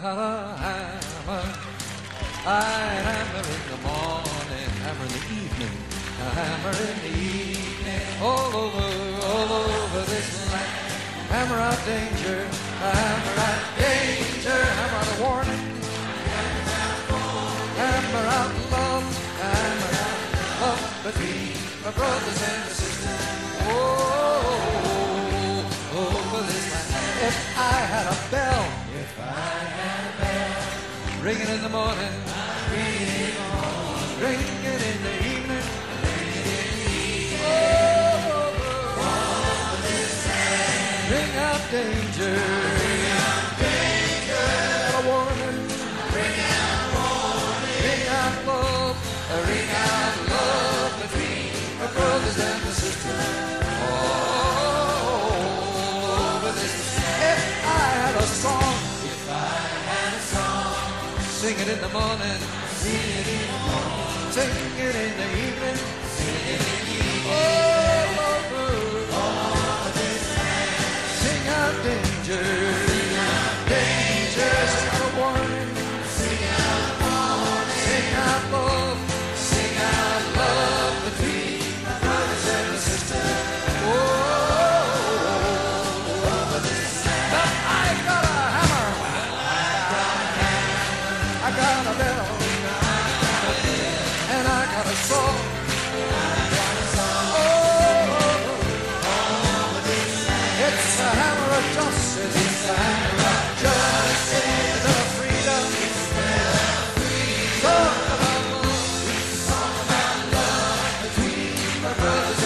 have a hammer. I hammer in the morning, hammer in the evening, a hammer in the evening. All over this land. Hammer out danger, hammer out danger, hammer out a warning. Hammer out love, hammer out love between my brothers and sisters. Over this land. If I had a bell, ringing in the morning, ringing in the evening. Ring out danger, a warning. Ring out love, ring out love between my brothers and my sisters. Over this. If I had a song, sing it in the morning, sing it in the morning, sing it in the evening, sing it in the evening. All over this land. Sing out danger, danger, sing out a warning, sing out warning, sing out love between my brothers and my sisters. Over this land. But I got a hammer. I got a bell, and I got a song. It's a hammer of justice, it's a hammer of justice, of freedom. Talk about love between my brothers